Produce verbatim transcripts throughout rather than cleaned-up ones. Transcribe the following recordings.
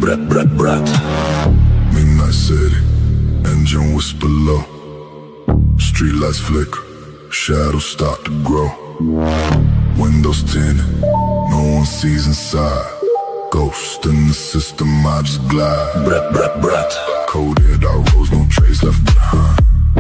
Брат, брат, брат. Midnight city, engine whisper low. Streetlights flicker, shadows start to grow. Windows tinted, no one sees inside. Ghost in the system, I just glide. Брат, брат, брат. Coded our roads, no trace left behind.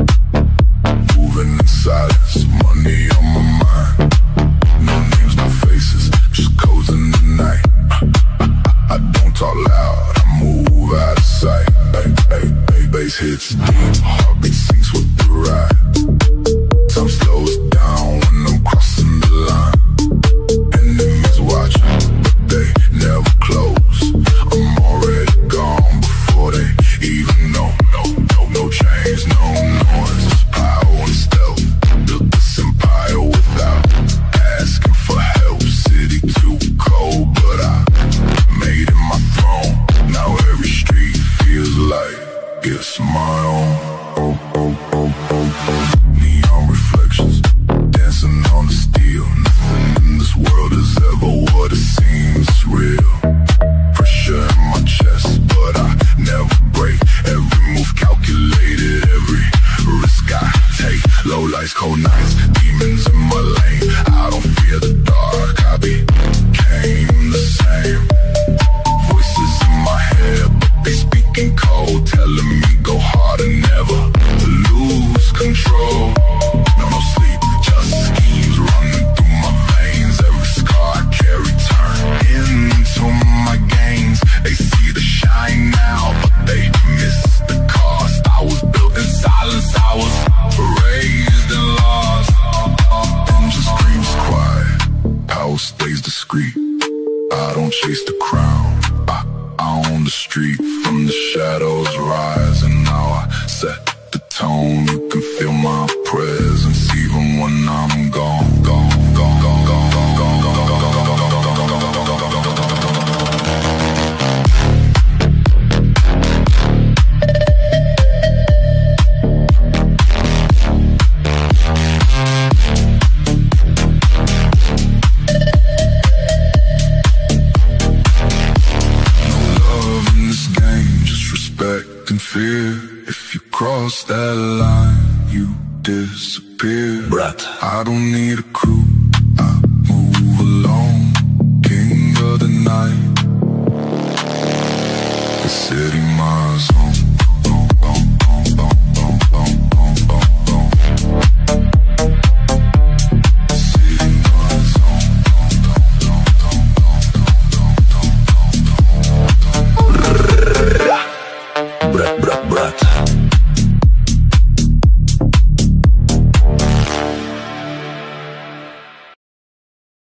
Moving in silence, money on my mind. No names, no faces, just codes in the night. I don't talk loud, I move out of sight. Ay, ay, ay, bass hits deep, heartbeat sinks with the ride. Time slows down when I'm crossing the line. Enemies watch, but they never close. I'm already gone before they even know. No, no, no chains, no noise, just power and stealth. Built this empire without asking for help. City too cold, but I made it my throne. Now every street feels like it's my own. Oh, oh, oh, oh, oh. Neon reflections, dancing on the steel. Nothing in this world is ever what it seems. It's real. Pressure in my chest, but I never break. Every move calculated, every risk I take. Low lights, cold nights, demons in my lane. I don't fear the dark, I became the same. Voices in my head, but they speak in code, telling me go hard and never lose control. No, no sleep, just schemes running through my veins. Every scar I carry turn into my gains. They see the shine now, but they miss the cost. I was built in silence, I was raised and lost. Engine screams quiet, power stays discreet. I don't chase the crown, I, I own the street. From the shadows rise, and now I set the tone. You can feel my presence even when I'm gone, gone, gone, gone, gone, gone, gone, gone, gone, gone, gone, gone, gone, gone, gone, gone, gone, gone. Fear. If you cross that line, you disappear. Брат. I don't need a crew, I move alone. King of the night, the city my zone.